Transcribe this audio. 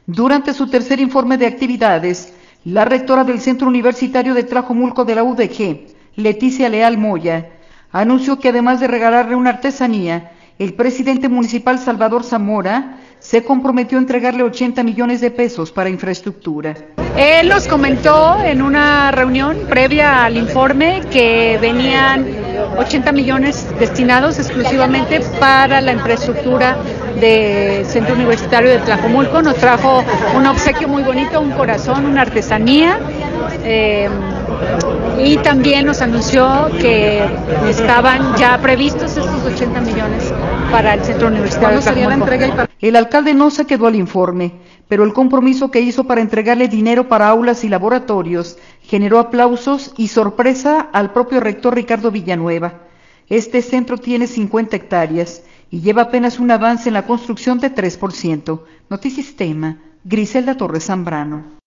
Durante su tercer informe de actividades, la rectora del Centro Universitario de Tlajomulco de la UDG, Leticia Leal Moya, anunció que además de regalarle una artesanía, el presidente municipal Salvador Zamora se comprometió a entregarle 80 millones de pesos para infraestructura. Él nos comentó en una reunión previa al informe que venían 80 millones destinados exclusivamente para la infraestructura del Centro Universitario de Tlajomulco. Nos trajo un obsequio muy bonito, un corazón, una artesanía, y también nos anunció que estaban ya previstos estos 80 millones para el Centro Universitario de Tlajomulco. El alcalde no se quedó al informe, pero el compromiso que hizo para entregarle dinero para aulas y laboratorios generó aplausos y sorpresa al propio rector Ricardo Villanueva. Este centro tiene 50 hectáreas y lleva apenas un avance en la construcción de 3%. Notisistema, Griselda Torres Zambrano.